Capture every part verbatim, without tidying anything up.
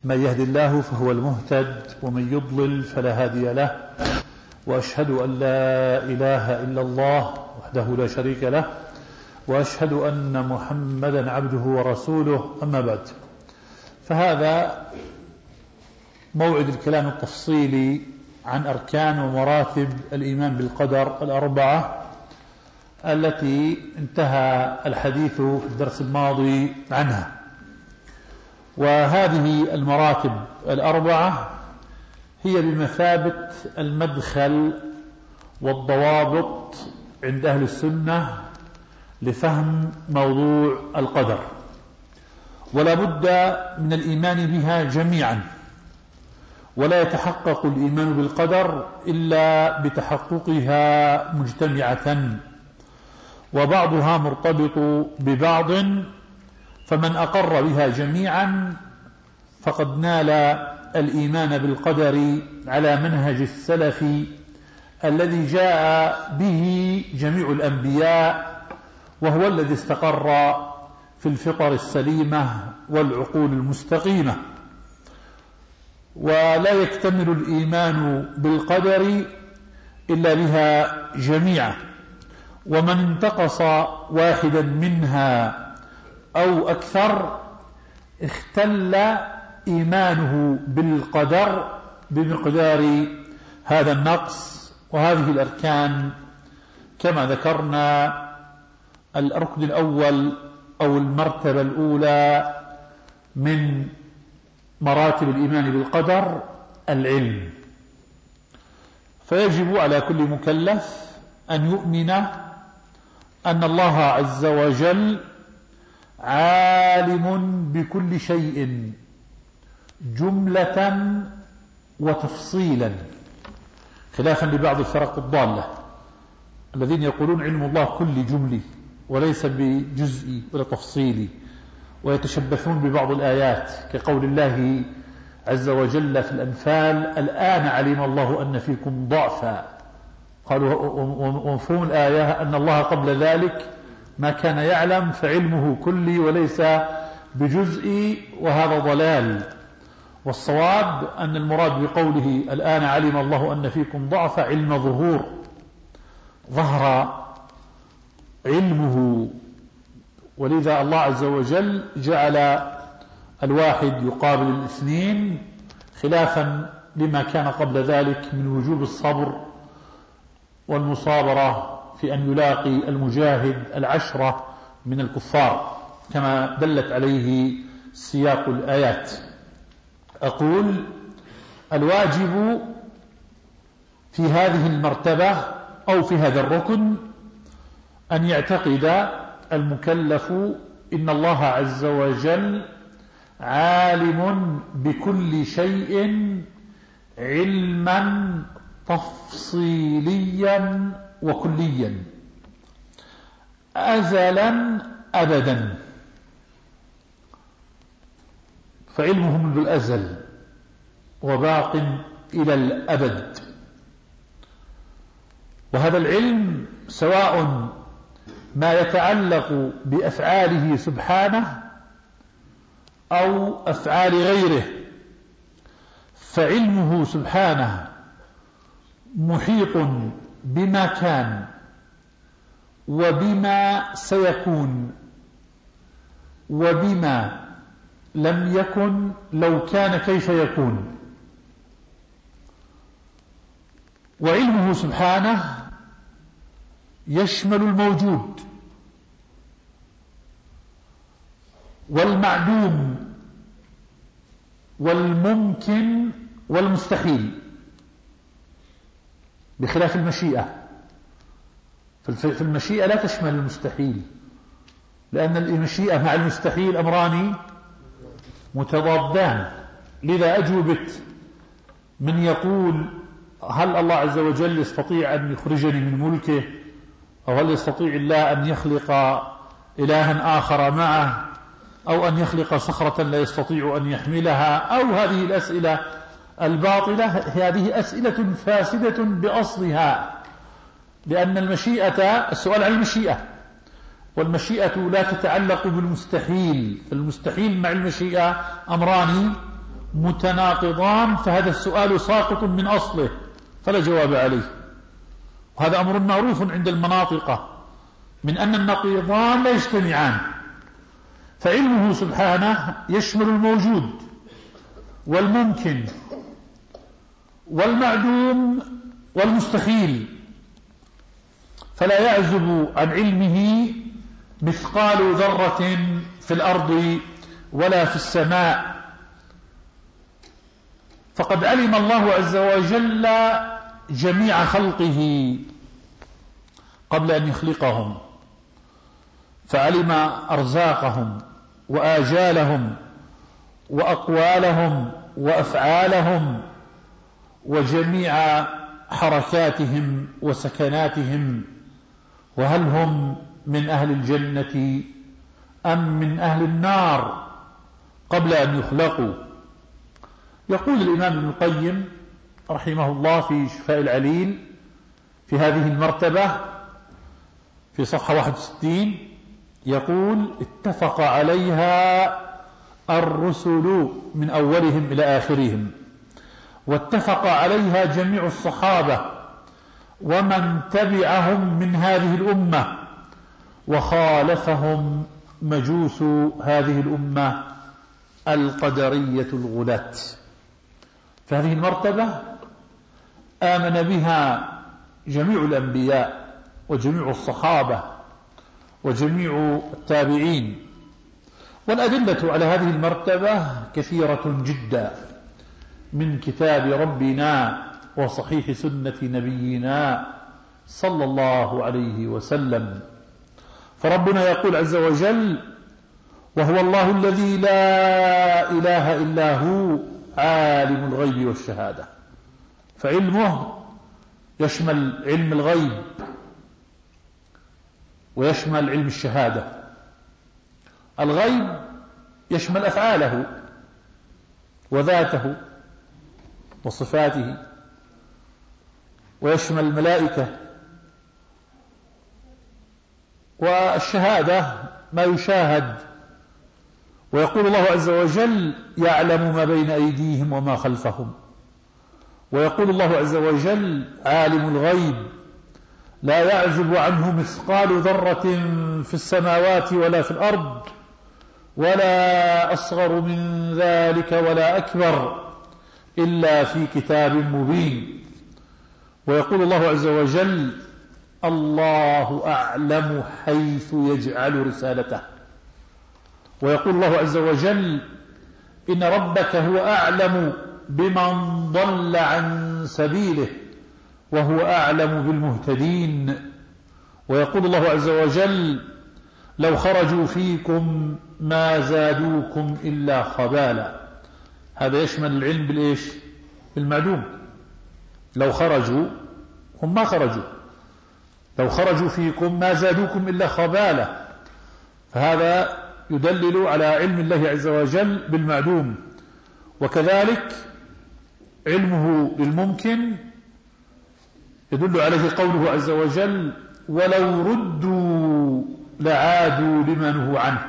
من يهد الله فهو المهتد ومن يضلل فلا هادي له، وأشهد أن لا إله إلا الله وحده لا شريك له، وأشهد أن محمدا عبده ورسوله. أما بعد، فهذا موعد الكلام التفصيلي عن أركان ومراتب الإيمان بالقدر الأربعة التي انتهى الحديث في الدرس الماضي عنها. وهذه المراتب الأربعة هي بمثابة المدخل والضوابط عند أهل السنة لفهم موضوع القدر، ولا بد من الإيمان بها جميعا، ولا يتحقق الإيمان بالقدر إلا بتحققها مجتمعة، وبعضها مرتبط ببعض، فمن أقر بها جميعا فقد نال الإيمان بالقدر على منهج السلف الذي جاء به جميع الأنبياء، وهو الذي استقر في الفطر السليمة والعقول المستقيمة. ولا يكتمل الإيمان بالقدر إلا بها جميعا، ومن انتقص واحدا منها أو أكثر اختل إيمانه بالقدر بمقدار هذا النقص. وهذه الأركان كما ذكرنا: الركن الأول أو المرتبة الأولى من مراتب الإيمان بالقدر العلم، فيجب على كل مكلف أن يؤمن أن الله عز وجل عالم بكل شيء جملة وتفصيلا، خلافا لبعض الفرق الضالة الذين يقولون علم الله كل جملي وليس بجزئي ولا تفصيلي، ويتشبثون ببعض الآيات كقول الله عز وجل في الأنفال: الآن علم الله أن فيكم ضعفا. قالوا ومفهوم الآية أن الله قبل ذلك ما كان يعلم، فعلمه كلي وليس بجزئي، وهذا ضلال. والصواب أن المراد بقوله الآن علم الله أن فيكم ضعفا علم ظهور، ظهر علمه، ولذا الله عز وجل جعل الواحد يقابل الاثنين، خلافا لما كان قبل ذلك من وجوب الصبر والمصابرة في أن يلاقي المجاهد العشرة من الكفار كما دلت عليه سياق الآيات. أقول: الواجب في هذه المرتبة أو في هذا الركن أن يعتقد المكلف إن الله عز وجل عالم بكل شيء علما تفصيليا وكليا أزلا أبدا، فعلمه منذ الأزل وباق إلى الأبد. وهذا العلم سواء ما يتعلق بأفعاله سبحانه أو أفعال غيره، فعلمه سبحانه محيط بما كان وبما سيكون وبما لم يكن لو كان كيف يكون. وعلمه سبحانه يشمل الموجود والمعدوم والممكن والمستحيل، بخلاف المشيئة. في المشيئة لا تشمل المستحيل، لأن المشيئة مع المستحيل أمران متضادان. لذا أجوبة من يقول هل الله عز وجل يستطيع أن يخرجني من ملكه، أو هل يستطيع الله أن يخلق إلها آخر معه، أو أن يخلق صخرة لا يستطيع أن يحملها، أو هذه الأسئلة الباطلة، هذه أسئلة فاسدة بأصلها، لأن المشيئة، السؤال عن المشيئة، والمشيئة لا تتعلق بالمستحيل، فالمستحيل مع المشيئة أمران متناقضان فهذا السؤال ساقط من أصله فلا جواب عليه. وهذا أمر معروف عند المناطقة من أن النقيضان لا يجتمعان، فعلمه سبحانه يشمل الموجود والممكن والمعدوم والمستحيل، فلا يعزب عن علمه مثقال ذرة في الأرض ولا في السماء. فقد علم الله عز وجل جميع خلقه قبل أن يخلقهم، فعلم أرزاقهم وآجالهم وأقوالهم وأفعالهم وجميع حركاتهم وسكناتهم، وهل هم من أهل الجنة أم من أهل النار قبل أن يخلقوا. يقول الإمام ابن القيم رحمه الله في شفاء العليل في هذه المرتبة في صفحة واحد وستين، يقول: اتفق عليها الرسل من أولهم إلى آخرهم، واتفق عليها جميع الصحابة ومن تبعهم من هذه الأمة، وخالفهم مجوس هذه الأمة القدرية الغلاة. فهذه المرتبة آمن بها جميع الأنبياء وجميع الصحابة وجميع التابعين، والأدلة على هذه المرتبة كثيرة جدا من كتاب ربنا وصحيح سنة نبينا صلى الله عليه وسلم. فربنا يقول عز وجل: وهو الله الذي لا إله إلا هو عالم الغيب والشهادة. فعلمه يشمل علم الغيب ويشمل علم الشهادة. الغيب يشمل أفعاله وذاته وصفاته، ويشمل الملائكة، والشهادة ما يشاهد. ويقول الله عز وجل: يعلم ما بين أيديهم وما خلفهم. ويقول الله عز وجل: عالم الغيب لا يعزب عنه مثقال ذرة في السماوات ولا في الأرض ولا أصغر من ذلك ولا أكبر إلا في كتاب مبين. ويقول الله عز وجل: الله أعلم حيث يجعل رسالته. ويقول الله عز وجل: إن ربك هو أعلم بمن ضل عن سبيله وهو أعلم بالمهتدين. ويقول الله عز وجل: لو خرجوا فيكم ما زادوكم إلا خبالا. هذا يشمل العلم بالإيش؟ بالمعدوم. لو خرجوا، هم ما خرجوا، لو خرجوا فيكم ما زادوكم إلا خبالا، فهذا يدلل على علم الله عز وجل بالمعدوم. وكذلك علمه للممكن يدل عليه قوله عز وجل: ولو ردوا لعادوا لما نهوا عنه.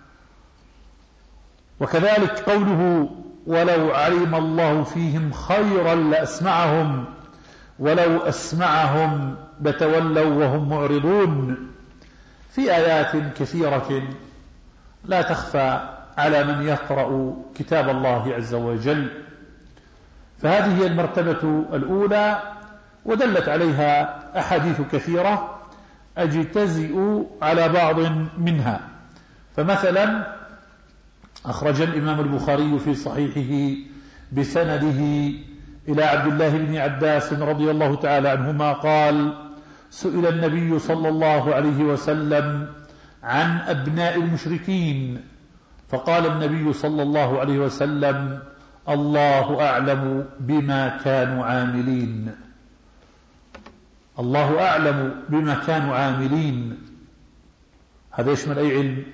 وكذلك قوله: ولو علم الله فيهم خيرا لأسمعهم ولو أسمعهم لتولوا وهم معرضون. في آيات كثيرة لا تخفى على من يقرأ كتاب الله عز وجل. فهذه هي المرتبة الأولى، ودلت عليها أحاديث كثيرة أجتزئ على بعض منها. فمثلا أخرج الإمام البخاري في صحيحه بسنده إلى عبد الله بن عباس رضي الله تعالى عنهما قال: سئل النبي صلى الله عليه وسلم عن أبناء المشركين، فقال النبي صلى الله عليه وسلم: الله أعلم بما كانوا عاملين. الله أعلم بما كانوا عاملين. هذا يشمل أي علم؟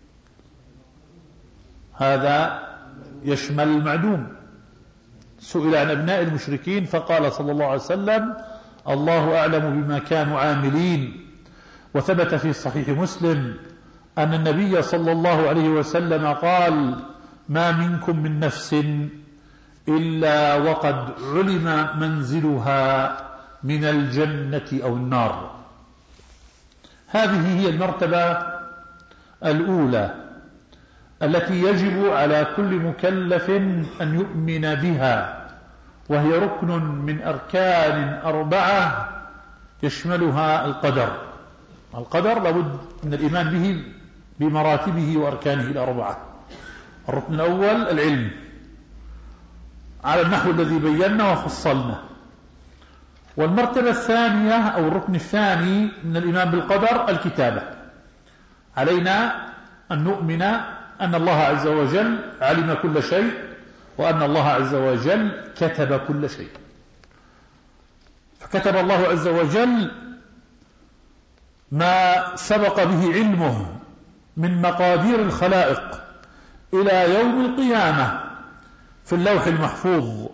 هذا يشمل المعدوم. سئل عن أبناء المشركين فقال صلى الله عليه وسلم: الله أعلم بما كانوا عاملين. وثبت في صحيح مسلم أن النبي صلى الله عليه وسلم قال: ما منكم من نفس إلا وقد علم منزلها من الجنة أو النار. هذه هي المرتبة الأولى التي يجب على كل مكلف أن يؤمن بها، وهي ركن من أركان أربعة يشملها القدر. القدر لابد من الإيمان به بمراتبه وأركانه الأربعة. الركن الأول العلم على النحو الذي بينا وفصلنا. والمرتبة الثانية أو الركن الثاني من الإيمان بالقدر الكتابة. علينا أن نؤمن أن الله عز وجل علم كل شيء، وأن الله عز وجل كتب كل شيء. فكتب الله عز وجل ما سبق به علمه من مقادير الخلائق إلى يوم القيامة في اللوح المحفوظ.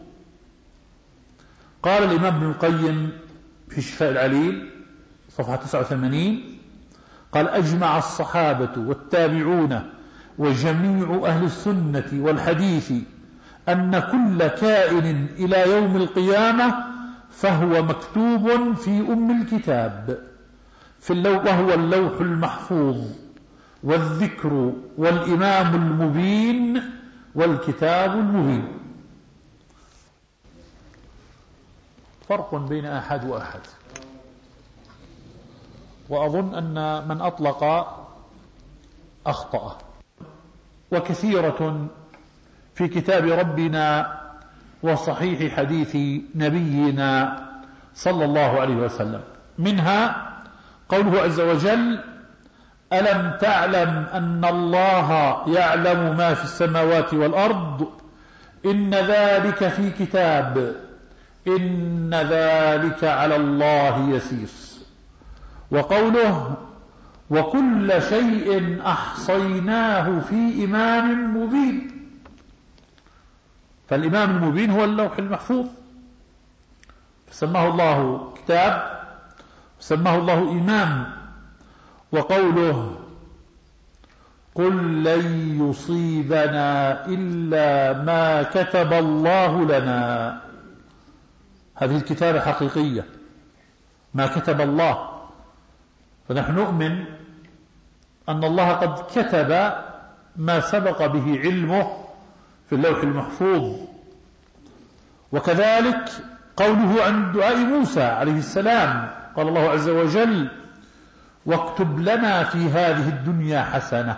قال الإمام ابن القيم في شفاء العليل صفحة تسعة وثمانين قال: أجمع الصحابة والتابعون وجميع أهل السنة والحديث أن كل كائن إلى يوم القيامة فهو مكتوب في أم الكتاب في اللوح، وهو اللوح المحفوظ والذكر والإمام المبين والكتاب المبين. فرق بين أحد وأحد، وأظن أن من أطلق أخطأ. وكثيرة في كتاب ربنا وصحيح حديث نبينا صلى الله عليه وسلم، منها قوله عز وجل: ألم تعلم أن الله يعلم ما في السماوات والأرض إن ذلك في كتاب إن ذلك على الله يسير. وقوله: وكل شيء أحصيناه في إمام مبين. فالإمام المبين هو اللوح المحفوظ، فسماه الله كتاب وسماه الله إمام. وقوله: قل لن يصيبنا إلا ما كتب الله لنا. هذه الكتابة حقيقية، ما كتب الله. فنحن نؤمن أن الله قد كتب ما سبق به علمه في اللوح المحفوظ. وكذلك قوله عن دعاء موسى عليه السلام، قال الله عز وجل: واكتب لنا في هذه الدنيا حسنة.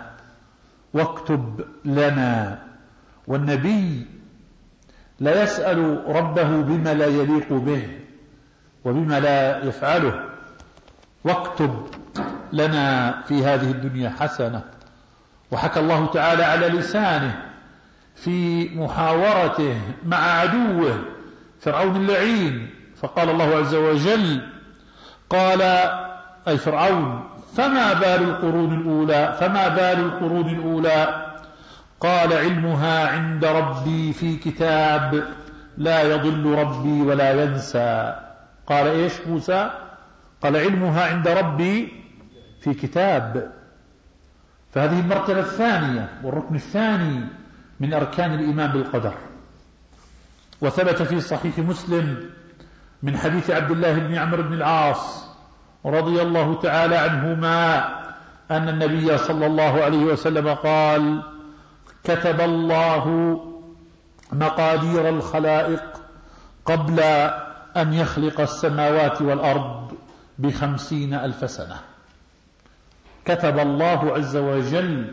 واكتب لنا. والنبي لا يسأل ربه بما لا يليق به وبما لا يفعله. واكتب لنا في هذه الدنيا حسنة. وحكى الله تعالى على لسانه في محاورته مع عدوه فرعون اللعين، فقال الله عز وجل: قال أي فرعون: فما بال القرون الأولى فما بال القرون الأولى قال: علمها عند ربي في كتاب لا يضل ربي ولا ينسى. قال إيش موسى؟ قال: علمها عند ربي في كتاب. فهذه المرتبة الثانية والركن الثاني من أركان الإيمان بالقدر. وثبت في صحيح مسلم من حديث عبد الله بن عمرو بن العاص رضي الله تعالى عنهما أن النبي صلى الله عليه وسلم قال: كتب الله مقادير الخلائق قبل أن يخلق السماوات والأرض بخمسين ألف سنة. كتب الله عز وجل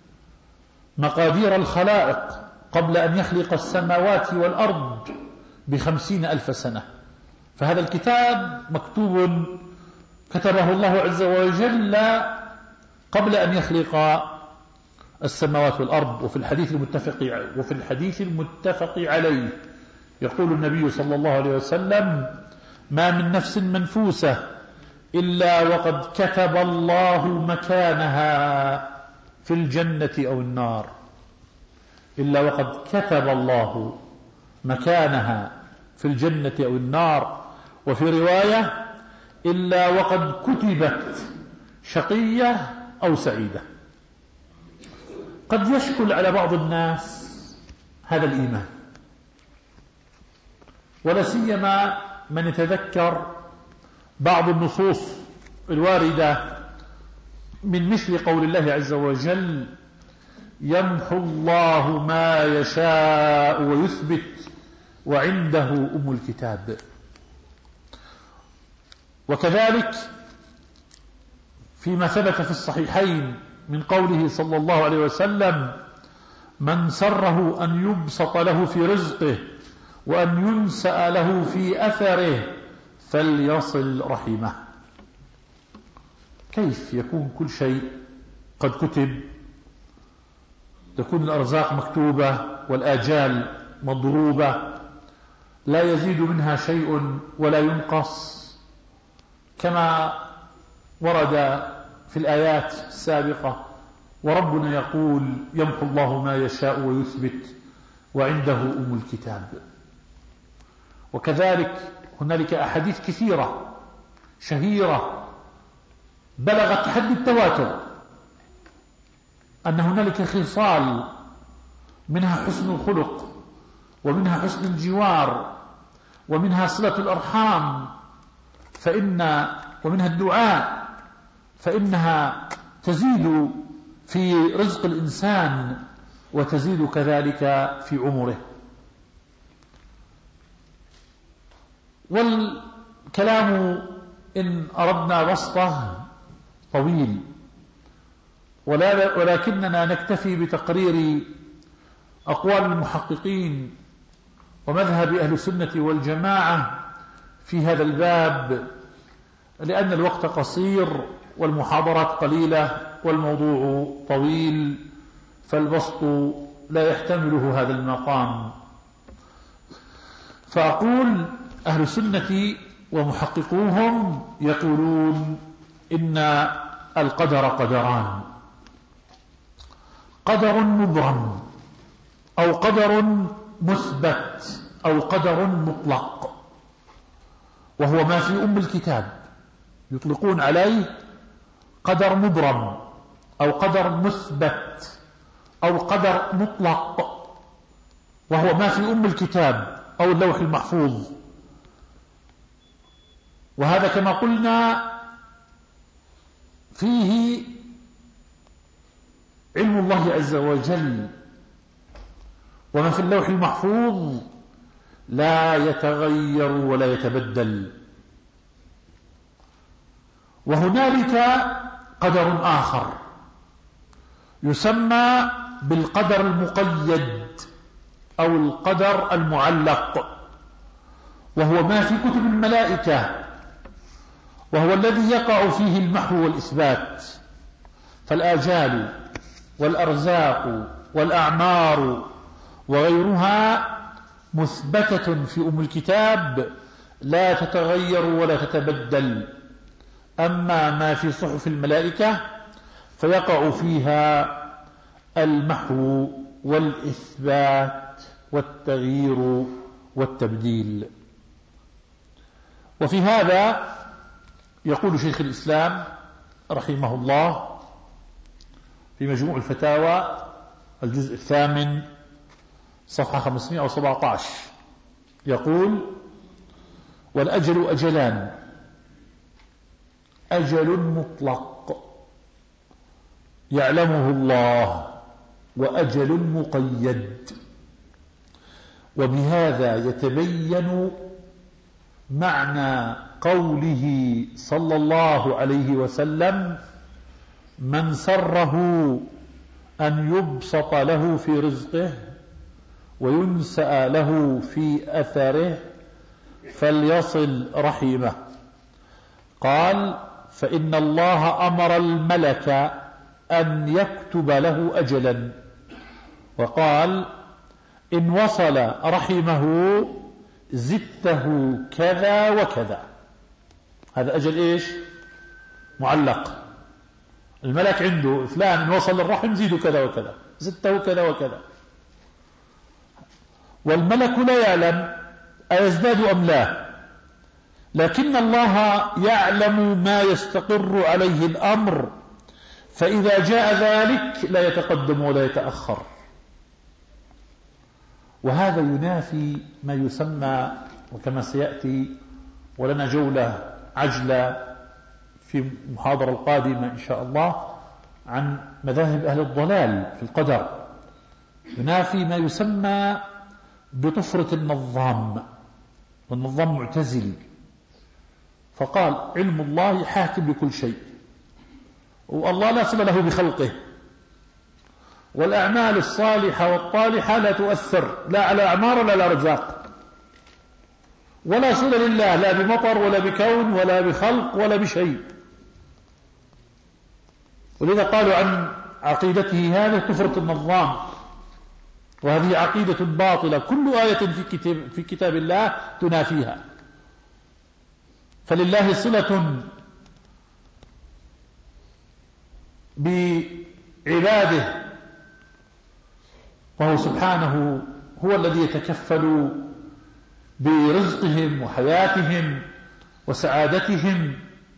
مقادير الخلائق قبل أن يخلق السماوات والأرض بخمسين ألف سنة. فهذا الكتاب مكتوب كتبه الله عز وجل قبل أن يخلق السماوات والأرض. وفي الحديث المتفق وفي الحديث المتفق عليه يقول النبي صلى الله عليه وسلم: ما من نفس منفوسة إلا وقد كتب الله مكانها في الجنة أو النار. إلا وقد كتب الله مكانها في الجنة أو النار. وفي رواية: إلا وقد كتبت شقية أو سعيدة. قد يشكل على بعض الناس هذا الإيمان، ولا سيما من يتذكر بعض النصوص الواردة من مثل قول الله عز وجل: يمحو الله ما يشاء ويثبت وعنده أم الكتاب. وكذلك فيما ثبت في الصحيحين من قوله صلى الله عليه وسلم: من سره أن يبسط له في رزقه وأن ينسأ له في أثره فليصل رحمه. كيف يكون كل شيء قد كتب، تكون الأرزاق مكتوبة والآجال مضروبة لا يزيد منها شيء ولا ينقص، كما ورد في الآيات السابقة: وربنا يقول: يمحو الله ما يشاء ويثبت وعنده أم الكتاب. وكذلك هنالك أحاديث كثيرة شهيرة بلغت حد التواتر أن هنالك خصال منها حسن الخلق، ومنها حسن الجوار، ومنها صلة الأرحام، فإن ومنها الدعاء، فإنها تزيد في رزق الإنسان وتزيد كذلك في عمره. والكلام إن أردنا بسطه طويل، ولكننا نكتفي بتقرير أقوال المحققين ومذهب أهل السنة والجماعة في هذا الباب، لأن الوقت قصير والمحاضرات قليلة والموضوع طويل، فالبسط لا يحتمله هذا المقام. فأقول: أهل السنة ومحققوهم يقولون إن القدر قدران: قدر مبرم، أو قدر مثبت، أو قدر مطلق، وهو ما في أم الكتاب. يطلقون عليه قدر مبرم أو قدر مثبت أو قدر مطلق، وهو ما في أم الكتاب أو اللوح المحفوظ. وهذا كما قلنا فيه علم الله عز وجل، وما في اللوح المحفوظ لا يتغير ولا يتبدل. وهنالك قدر آخر يسمى بالقدر المقيد أو القدر المعلق، وهو ما في كتب الملائكة، وهو الذي يقع فيه المحو والإثبات. فالآجال والأرزاق والأعمار وغيرها مثبتة في أم الكتاب لا تتغير ولا تتبدل. أما ما في صحف الملائكة فيقع فيها المحو والإثبات والتغيير والتبديل. وفي هذا يقول شيخ الإسلام رحمه الله في مجموع الفتاوى الجزء الثامن صفحة خمسمائة وسبعة عشر، يقول: والأجل أجلان: أجل مطلق يعلمه الله، وأجل مقيد. وبهذا يتبين معنى قوله صلى الله عليه وسلم: من سره أن يبسط له في رزقه وينسأ له في أثره فليصل رحمه. قال: فإن الله أمر الملك أن يكتب له أجلا، وقال: إن وصل رحمه زدته كذا وكذا. هذا أجل إيش؟ معلق. الملك عنده فلان إن وصل الرحم زيده كذا وكذا، زدته كذا وكذا. والملك لا يعلم أيزداد أم لا، لكن الله يعلم ما يستقر عليه الأمر، فإذا جاء ذلك لا يتقدم ولا يتأخر. وهذا ينافي ما يسمى وكما سيأتي ولنا جولة عجلة في المحاضرة القادمة إن شاء الله عن مذاهب أهل الضلال في القدر، ينافي ما يسمى بطفرة النظام، والنظام معتزلي، فقال علم الله حاكم لكل شيء، والله لا صلة له بخلقه، والأعمال الصالحة والطالحة لا تؤثر لا على أعمار ولا على رزاق، ولا صلة لله لا بمطر ولا بكون ولا بخلق ولا بشيء. ولذا قالوا عن عقيدته هذه كفرة النظام، وهذه عقيدة باطلة كل آية في كتاب, في كتاب الله تنافيها. فلله صلة بعباده، وهو سبحانه هو الذي يتكفل برزقهم وحياتهم وسعادتهم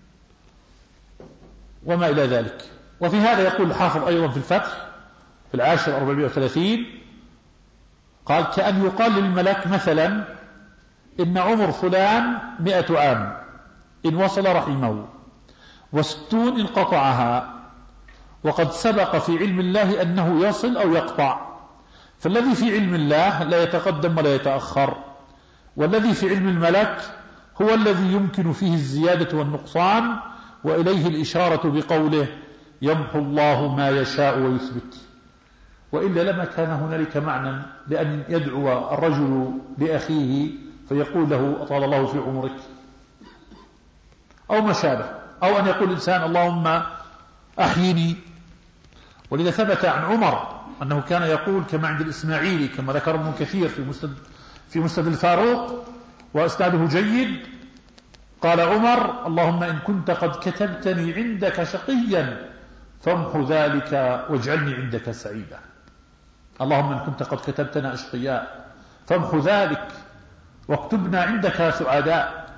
وما إلى ذلك. وفي هذا يقول الحافظ أيضا في الفتح في العاشر أربعمائة وثلاثين، قال كأن يقال للملك مثلا إن عمر فلان مئة عام إن وصل رحمه، وستون إن قطعها، وقد سبق في علم الله أنه يصل أو يقطع، فالذي في علم الله لا يتقدم ولا يتأخر، والذي في علم الملك هو الذي يمكن فيه الزيادة والنقصان، وإليه الإشارة بقوله يمحو الله ما يشاء ويثبت. وإلا لما كان هنالك معنى لأن يدعو الرجل لأخيه فيقول له أطال الله في عمرك أو ما شابه، أو أن يقول الإنسان اللهم أحيني. ولذا ثبت عن عمر أنه كان يقول كما عند الإسماعيلي كما ذكر ابن كثير في مسند في مسند الفاروق وأسناده جيد، قال عمر اللهم إن كنت قد كتبتني عندك شقيا فامحو ذلك واجعلني عندك سعيدا. اللهم إن كنت قد كتبتنا أشقياء فامحو ذلك واكتبنا عندك سعداء.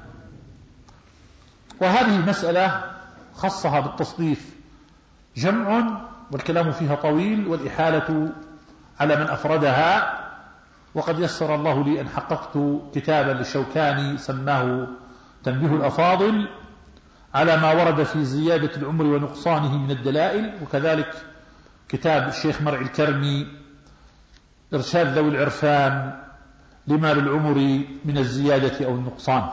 وهذه مسألة خصها بالتصنيف جمع، والكلام فيها طويل والإحالة على من أفردها، وقد يسر الله لي أن حققت كتابا للشوكاني سماه تنبيه الأفاضل على ما ورد في زيادة العمر ونقصانه من الدلائل، وكذلك كتاب الشيخ مرعي الكرمي إرشاد ذوي العرفان لما للعمر من الزيادة أو النقصان.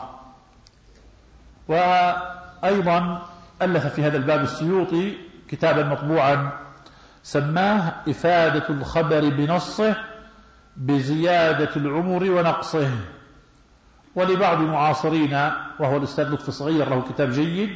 وأيضا ألف في هذا الباب السيوطي كتابا مطبوعا سماه إفادة الخبر بنصه بزيادة العمر ونقصه. ولبعض المعاصرين وهو الأستاذ لطفي صغير له كتاب جيد،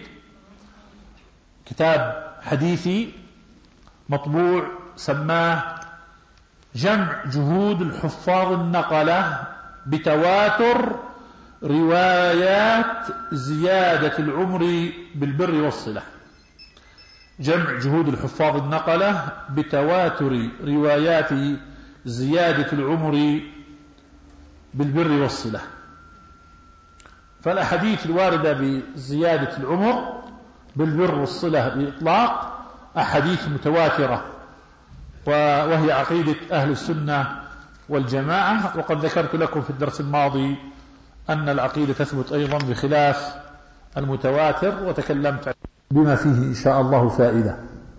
كتاب حديثي مطبوع سماه جمع جهود الحفاظ النقلة بتواتر روايات زيادة العمر بالبر والصلة. جمع جهود الحفاظ النقلة بتواتر روايات زيادة العمر بالبر والصلة. فالأحاديث الواردة بزيادة العمر بالبر والصلة بإطلاق أحاديث متواترة، وهي عقيدة أهل السنة والجماعة. وقد ذكرت لكم في الدرس الماضي أن العقيدة تثبت أيضا بخلاف المتواتر، وتكلمت بما فيه إن شاء الله فائدة.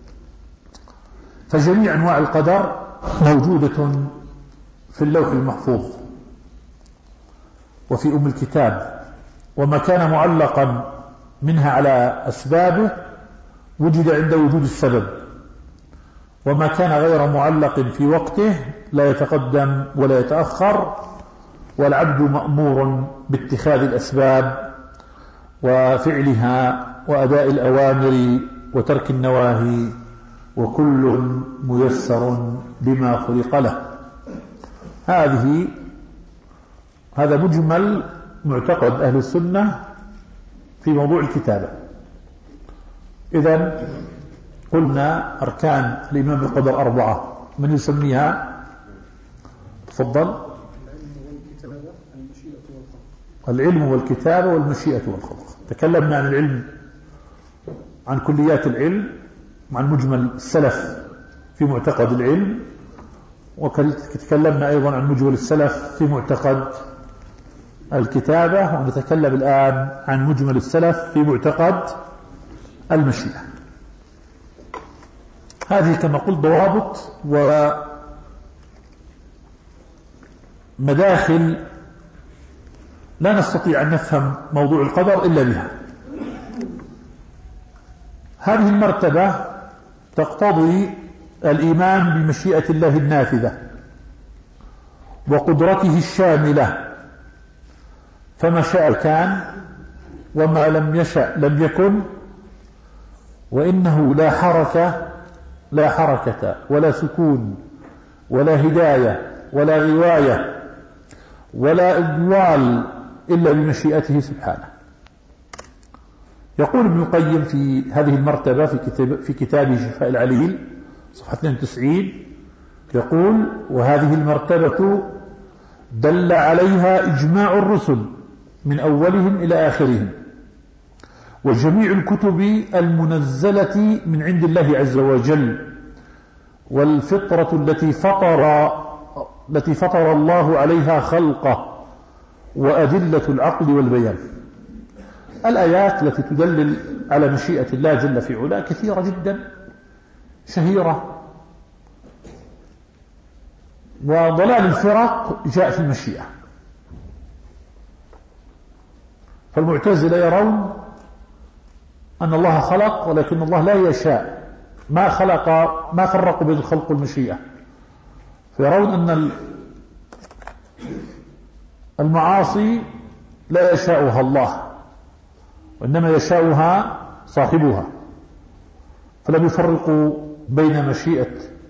فجميع أنواع القدر موجودة في اللوح المحفوظ وفي أم الكتاب، وما كان معلقا منها على أسبابه وجد عند وجود السبب، وما كان غير معلق في وقته لا يتقدم ولا يتأخر، والعبد مأمور باتخاذ الأسباب وفعلها وأداء الأوامر وترك النواهي، وكل ميسر بما خلق له. هذه هذا مجمل معتقد أهل السنة في موضوع الكتابة. إذن قلنا أركان الإيمان بالقدر أربعة، من يسميها؟ تفضل. العلم والكتابة والمشيئة والخلق. تكلمنا عن العلم، عن كليات العلم، وعن مجمل السلف في معتقد العلم، وتكلمنا أيضا عن مجمل السلف في معتقد الكتابة، ونتكلم الآن عن مجمل السلف في معتقد المشيئة. هذه كما قلت ضوابط ومداخل لا نستطيع أن نفهم موضوع القدر إلا بها. هذه المرتبة تقتضي الإيمان بمشيئة الله النافذة وقدرته الشاملة، فما شاء كان وما لم يشأ لم يكن، وإنه لا حركة لا حركة ولا سكون ولا هداية ولا غواية ولا إضلال إلا بمشيئته سبحانه. يقول ابن القيم في هذه المرتبة في كتاب في كتابه شفاء العليل صفحة اثنين وتسعين، يقول: وهذه المرتبة دل عليها إجماع الرسل من أولهم إلى آخرهم، وجميع الكتب المنزلة من عند الله عز وجل، والفطرة التي فطر التي فطر الله عليها خلقه، وأدلة العقل والبيان. الآيات التي تدلل على مشيئة الله جل في علاه كثيرة جدا شهيرة، وضلال الفرق جاء في المشيئة. فالمعتزلة يرون أن الله خلق ولكن الله لا يشاء، ما خلق ما فرقوا بين الخلق والمشيئة، فيرون أن المعاصي لا يشاءها الله وإنما يشاءها صاحبها، فلم يفرقوا بين مشيئة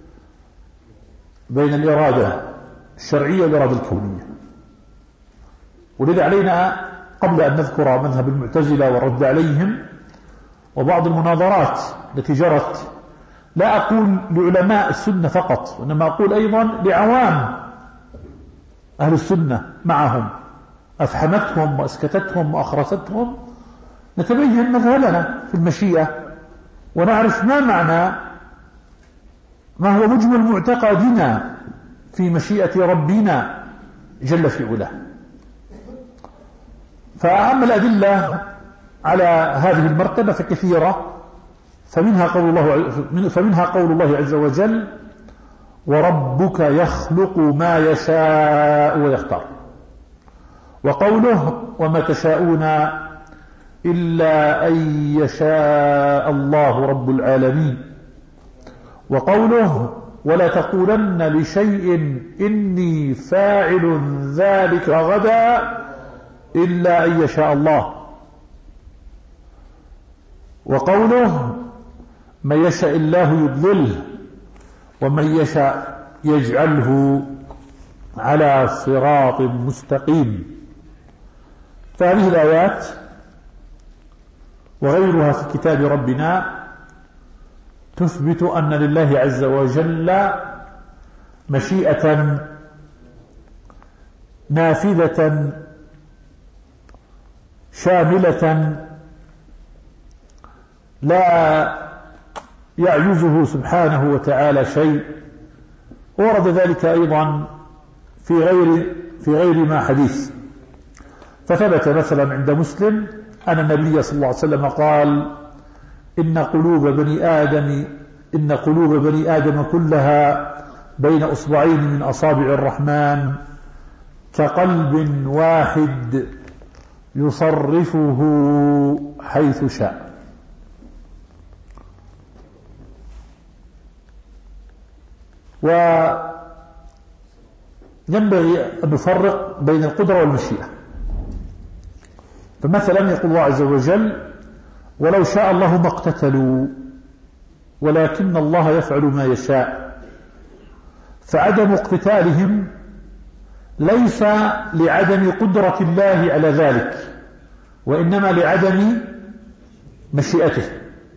بين الإرادة الشرعية والإرادة الكونية. ولذا علينا قبل أن نذكر مذهب المعتزلة والرد عليهم وبعض المناظرات التي جرت، لا أقول لعلماء السنة فقط، وإنما أقول أيضا لعوام أهل السنة معهم، أفهمتهم وأسكتتهم وأخرستهم، نتبين مذهبنا في المشيئة ونعرف ما معنى ما هو مجمل معتقدنا في مشيئة ربنا جل في علاه. فأما الأدلة على هذه المرتبة فكثيرة، فمنها قول الله فمنها قول الله عز وجل: وربك يخلق ما يشاء ويختار، وقوله: وما تشاءون إلا أن يشاء الله رب العالمين، وقوله: ولا تقولن لشيء إني فاعل ذلك غدا إلا أن يشاء الله، وقوله: من يشاء الله يضلله ومن يشاء يجعله على صراط مستقيم. فهذه الآيات وغيرها في كتاب ربنا تثبت أن لله عز وجل مشيئة نافذة شاملة لا يعجزه سبحانه وتعالى شيء. ورد ذلك أيضا في غير في غير ما حديث، فثبت مثلا عند مسلم أن النبي صلى الله عليه وسلم قال: إن قلوب بني آدم إن قلوب بني آدم كلها بين أصبعين من أصابع الرحمن كقلب واحد يصرفه حيث شاء. وينبغي أن نفرق بين القدرة والمشيئة. فمثلا يقول الله عز وجل: ولو شاء الله ما اقتتلوا ولكن الله يفعل ما يشاء. فعدم اقتتالهم ليس لعدم قدرة الله على ذلك، وإنما لعدم مشيئته.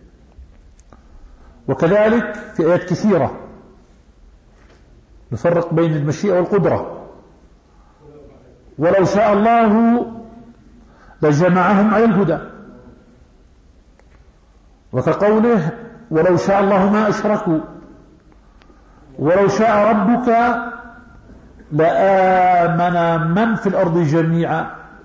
وكذلك في آيات كثيرة نفرق بين المشيئة والقدرة. ولو شاء الله لجمعهم على الهدى، وكقوله: ولو شاء الله ما أشركوا، ولو شاء ربك لآمن من في الأرض جميعا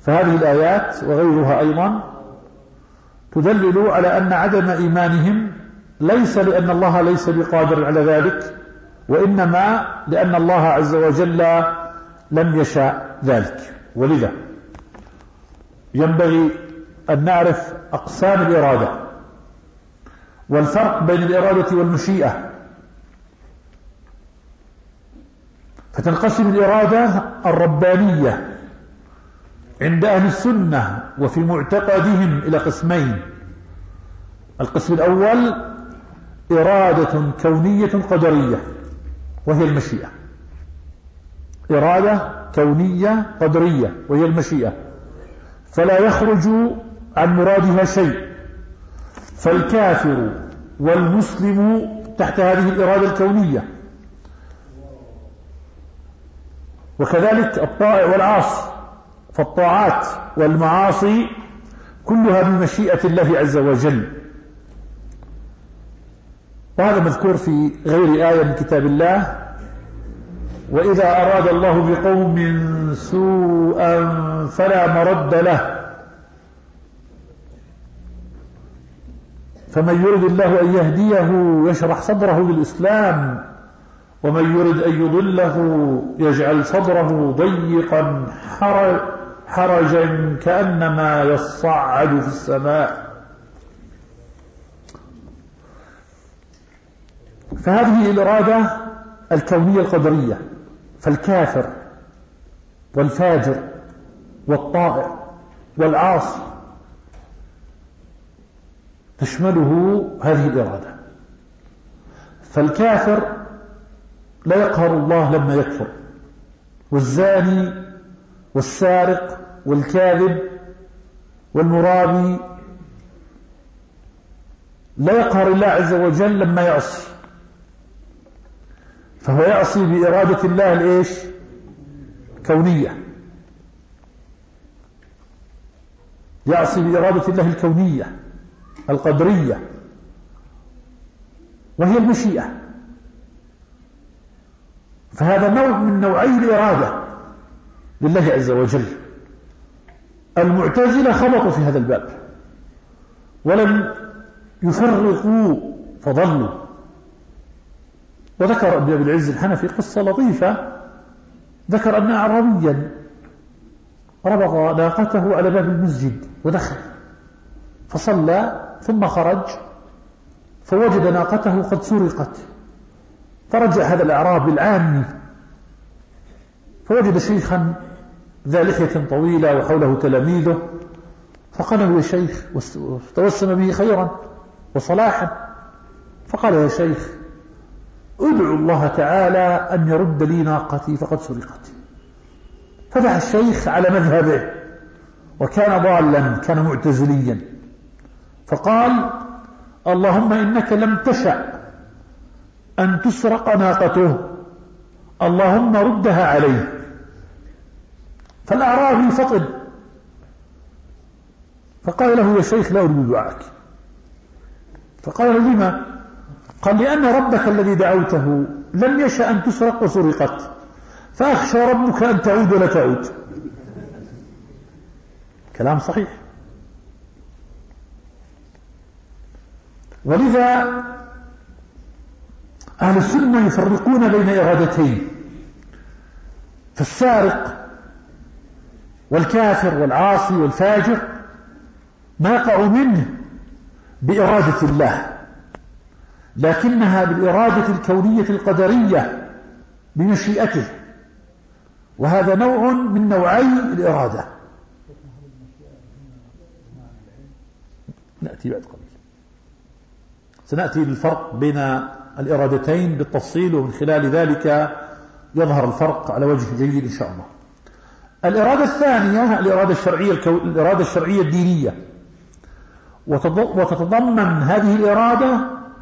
فهذه الآيات وغيرها أيضا تدلل على أن عدم إيمانهم ليس لأن الله ليس بقادر على ذلك، وإنما لأن الله عز وجل لم يشاء ذلك. ولذا ينبغي أن نعرف أقسام الإرادة والفرق بين الإرادة والمشيئة. فتنقسم الإرادة الربانية عند أهل السنة وفي معتقدهم إلى قسمين. القسم الأول إرادة كونية قدرية وهي المشيئة، إرادة كونية قدرية وهي المشيئة، فلا يخرج عن مرادها شيء. فالكافر والمسلم تحت هذه الإرادة الكونية، وكذلك الطائع والعاصي، فالطاعات والمعاصي كلها بمشيئة الله عز وجل. وهذا مذكور في غير آية من كتاب الله: وإذا أراد الله بقوم سوءا فلا مرد له فمن يرد الله أن يهديه يشرح صدره للإسلام ومن يرد أن يضله يجعل صدره ضيقا حرجا كأنما يصعد في السماء. فهذه الإرادة الكونية القدرية. فالكافر والفاجر والطائع والعاصي تشمله هذه الإرادة. فالكافر لا يقهر الله لما يكفر، والزاني والسارق والكاذب والمرابي لا يقهر الله عز وجل لما يعصي، فهو يعصي بإرادة الله الإيش؟ كونية، يعصي بإرادة الله الكونية القدرية وهي المشيئة. فهذا نوع من نوعي الإرادة لله عز وجل. المعتزلة خبطوا في هذا الباب ولم يفرقوا فضلوا. وذكر ابن أبي العز الحنفي قصة لطيفة، ذكر أن أعرابيا ربط ناقته على باب المسجد ودخل فصلى ثم خرج فوجد ناقته قد سرقت، فرجع هذا الأعرابي العامي فوجد شيخا ذا لحية طويلة وحوله تلاميذه، فقال له: يا شيخ، وتوسم به خيرا وصلاحا، فقال: يا شيخ، ادعو الله تعالى أن يرد لي ناقتي فقد سرقت. فدعا الشيخ على مذهبه، وكان ضالا، كان معتزليا، فقال: اللهم إنك لم تشأ أن تسرق ناقته، اللهم ردها عليه. فالأعرابي فطن فقال له: يا شيخ، لا أريد دعاءك. فقال له: لما؟ قال: لأن ربك الذي دعوته لم يشأ أن تسرق وسرقت، فأخشى ربك أن تعود ولا تعود. كلام صحيح. ولذا أهل السنة يفرقون بين إرادتين: فالسارق والكافر والعاصي والفاجر ما يقع منه بإرادة الله، لكنها بالإرادة الكونية القدرية بمشيئته، وهذا نوع من نوعي الإرادة. نأتي بعد قليل، سنأتي بالفرق بين الإرادتين بالتفصيل، ومن خلال ذلك يظهر الفرق على وجه جيد إن شاء الله. الإرادة الثانية الإرادة الشرعية الكو... الإرادة الشرعية الدينية، وتتضمن هذه الإرادة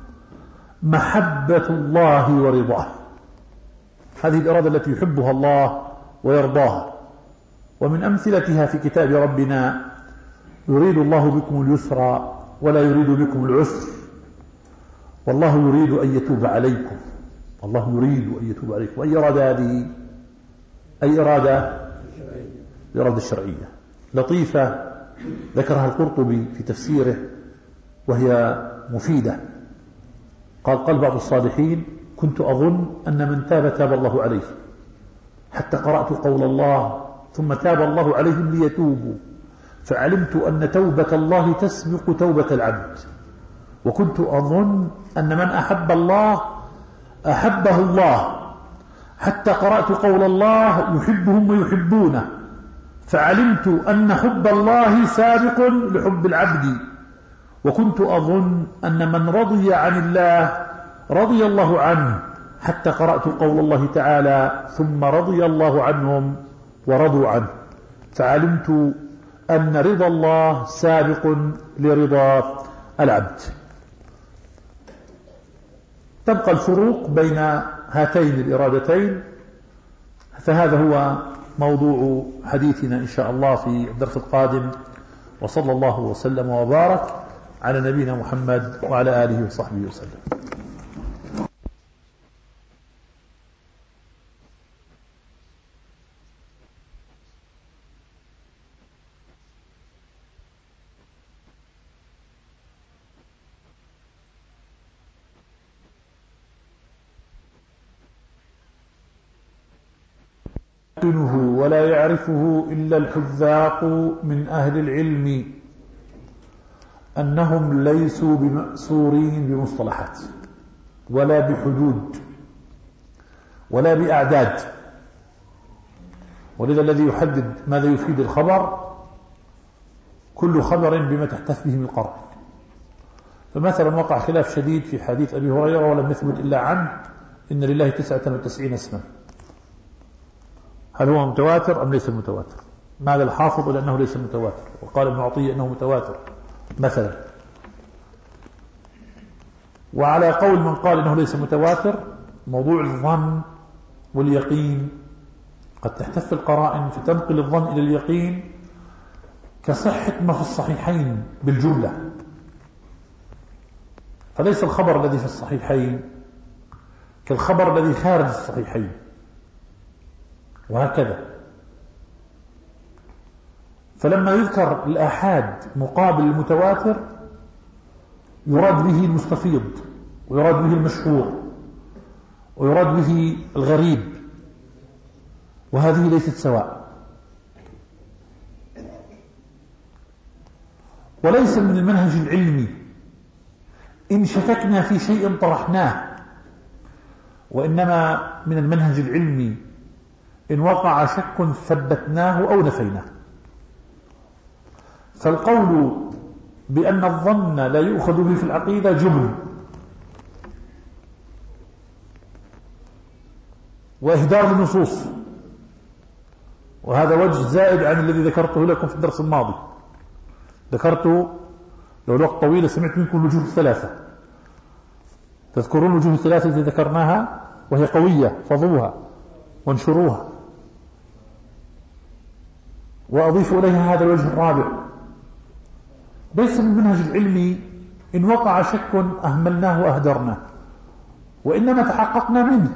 محبة الله ورضاه. هذه الإرادة التي يحبها الله ويرضاها، ومن أمثلتها في كتاب ربنا: يريد الله بكم اليسر ولا يريد بكم العسر والله يريد أن يتوب عليكم. الله يريد أن يتوب عليكم. أي إرادة هذه؟ أي إرادة؟ الإرادة الشرعية. لطيفة ذكرها القرطبي في تفسيره وهي مفيدة. قال قال بعض الصالحين: كنت أظن أن من تاب تاب الله عليه، حتى قرأت قول الله: ثم تاب الله عليهم ليتوبوا، فعلمت أن توبة الله تسبق توبة العبد، وكنت أظن أن من أحب الله أحبه الله، حتى قرأت قول الله: يحبهم ويحبونه، فعلمت أن حب الله سابق لحب العبد، وكنت أظن أن من رضي عن الله رضي الله عنه، حتى قرأت قول الله تعالى: ثم رضي الله عنهم ورضوا عنه، فعلمت أن رضا الله سابق لرضا العبد. تبقى الفروق بين هاتين الإرادتين، فهذا هو موضوع حديثنا إن شاء الله في الدرس القادم. وصلى الله وسلم وبارك على نبينا محمد وعلى آله وصحبه وسلم. ولا يعرفه إلا الحذاق من أهل العلم، أنهم ليسوا بمأسورين بمصطلحات ولا بحدود ولا بأعداد، ولذا الذي يحدد ماذا يفيد الخبر كل خبر بما تحتف به من القرن. فمثلا وقع خلاف شديد في حديث أبي هريرة ولم يثبت إلا عنه: إن لله تسعة وتسعين اسما، هل هو متواتر أم ليس متواتر؟ ماذا الحافظ إلى أنه ليس متواتر، وقال ابن عطية أنه متواتر مثلا. وعلى قول من قال أنه ليس متواتر، موضوع الظن واليقين قد تحتف القرائن فتنقل الظن إلى اليقين كصحة ما في الصحيحين بالجملة، فليس الخبر الذي في الصحيحين كالخبر الذي خارج الصحيحين، وهكذا. فلما يذكر الآحاد مقابل المتواتر يراد به المستفيض، ويراد به المشهور، ويراد به الغريب، وهذه ليست سواء. وليس من المنهج العلمي إن شككنا في شيء طرحناه، وإنما من المنهج العلمي إن وقع شك ثبتناه أو نفيناه. فالقول بأن الظن لا يؤخذ به في العقيدة جبن وإهدار النصوص، وهذا وجه زائد عن الذي ذكرته لكم في الدرس الماضي. ذكرته لو الوقت طويل سمعت منكم الوجوه الثلاثة، تذكرون الوجوه الثلاثة التي ذكرناها وهي قوية، فضوها وانشروها. وأضيف إليها هذا الوجه الرابع: ليس من المنهج العلمي إن وقع شك أهملناه وأهدرناه، وإنما تحققنا منه.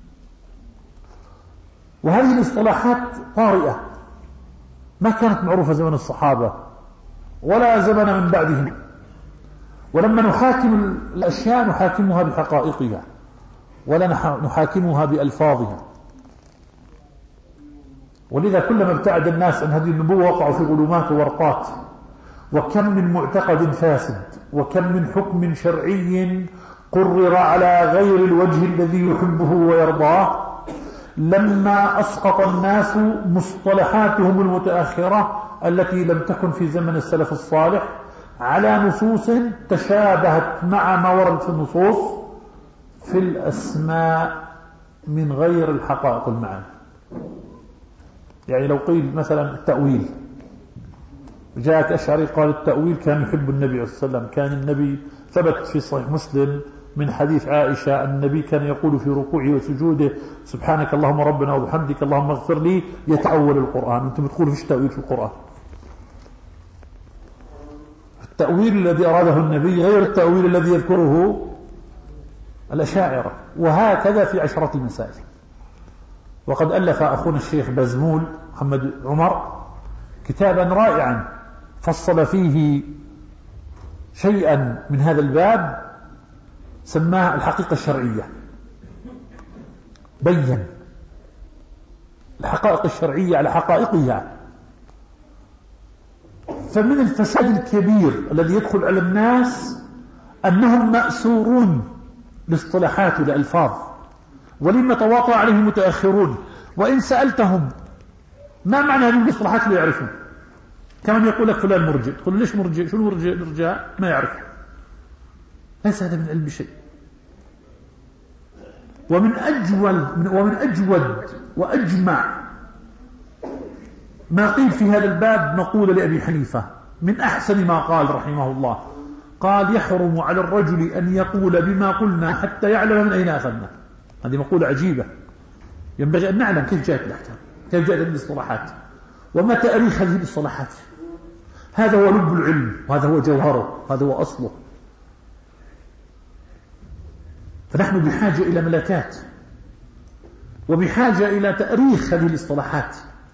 وهذه الاصطلاحات طارئة ما كانت معروفة زمن الصحابة ولا زمن من بعدهم، ولما نحاكم الأشياء نحاكمها بحقائقها ولا نحاكمها بألفاظها. ولذا كلما ابتعد الناس عن هذه النبوة وقعوا في ظلمات وورطات. وكم من معتقد فاسد، وكم من حكم شرعي قرر على غير الوجه الذي يحبه ويرضاه، لما أسقط الناس مصطلحاتهم المتأخرة التي لم تكن في زمن السلف الصالح على نصوص تشابهت مع ما ورد في النصوص في الأسماء من غير الحقائق المعاني. يعني لو قيل مثلا التأويل، جاءك أشعري قال التأويل كان يحب النبي عليه الصلاة والسلام، كان النبي ثبت في صحيح مسلم من حديث عائشة النبي كان يقول في ركوعه وسجوده: سبحانك اللهم ربنا وبحمدك اللهم اغفر لي، يتأول القرآن. أنتم بتقولوا فيش تأويل في القرآن. التأويل الذي أراده النبي غير التأويل الذي يذكره الأشاعرة، وهكذا في عشرة المسائل. وقد ألف أخونا الشيخ بازمول محمد عمر كتابا رائعا فصل فيه شيئا من هذا الباب، سماه الحقيقة الشرعية، بين الحقائق الشرعية على حقائقها. فمن الفساد الكبير الذي يدخل على الناس أنهم مأسورون لاصطلاحات والألفاظ، ولما تواطأ عليهم متأخرون، وإن سألتهم ما معنى هذه الاصطلاحات لا يعرفون. كمان يقول لك فلان مرجئ، تقول ليش مرجئ؟ شو المرجئ؟ الرجاء ما يعرف، ليس هذا من علم شيء. ومن أجود ومن أجود وأجمع ما قيل في هذا الباب مقولة لأبي حنيفة من أحسن ما قال رحمه الله، قال: يحرم على الرجل أن يقول بما قلنا حتى يعلم من أين أخذنا. هذه مقولة عجيبة، ينبغي أن نعلم كيف جاءت الأحكام، كيف جاءت الاصطلاحات، وما تاريخ هذه الاصطلاحات. هذا هو لب العلم، وهذا هو جوهره، هذا هو أصله. فنحن بحاجة إلى ملكات، وبحاجة إلى تأريخ هذه الاصطلاحات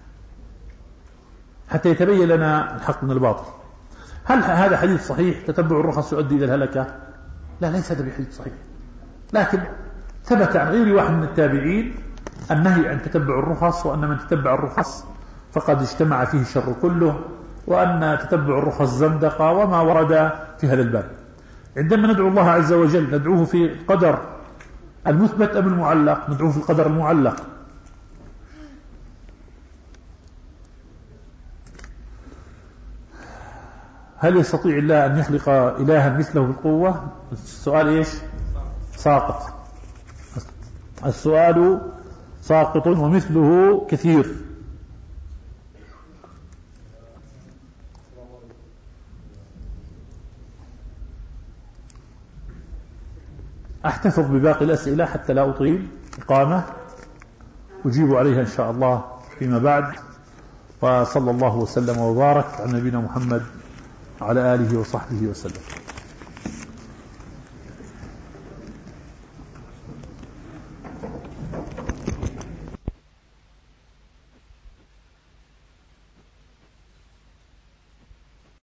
حتى يتبين لنا الحق من الباطل. هل هذا حديث صحيح تتبع الرخص يؤدي إلى الهلكة؟ لا، ليس هذا بحديث صحيح، لكن ثبت عن غير واحد من التابعين النهي عن تتبع الرخص، وأن من تتبع الرخص فقد اجتمع فيه الشر كله، وأن تتبع الرخص زندقة، وما ورد في هذا الباب. عندما ندعو الله عز وجل ندعوه في القدر المثبت أم المعلق؟ ندعوه في القدر المعلق. هل يستطيع الله أن يخلق إلها مثله بالقوة؟ السؤال إيش؟ ساقط. السؤال ساقط ومثله كثير. أحتفظ بباقي الأسئلة حتى لا أطيل إقامة، أجيب عليها إن شاء الله فيما بعد. وصلى الله وسلم وبارك على نبينا محمد على آله وصحبه وسلم.